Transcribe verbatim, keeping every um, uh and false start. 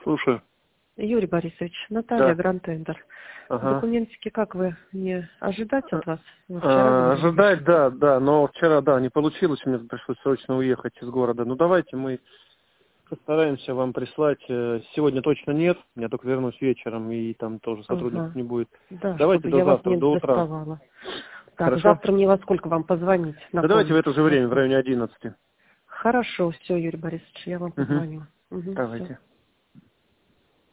Слушаю. Юрий Борисович, Наталья, Да. Гранд-Тендер. Ага. Документики как вы не ожидать от вас? Вы вчера А, говорили, ожидать, что- да, да, но вчера, да, не получилось, мне пришлось срочно уехать из города. Ну, давайте мы постараемся вам прислать. Э, Сегодня точно нет, я только вернусь вечером, и там тоже сотрудников Ага. не будет. Да, Давайте чтобы до я вас завтра, не до утра. доставала. Так, Хорошо? завтра мне во сколько вам позвонить? Да давайте в Напомните, это же время, в пожалуйста. районе одиннадцати. Хорошо, все, Юрий Борисович, я вам Угу. позвоню. Угу, все. Давайте.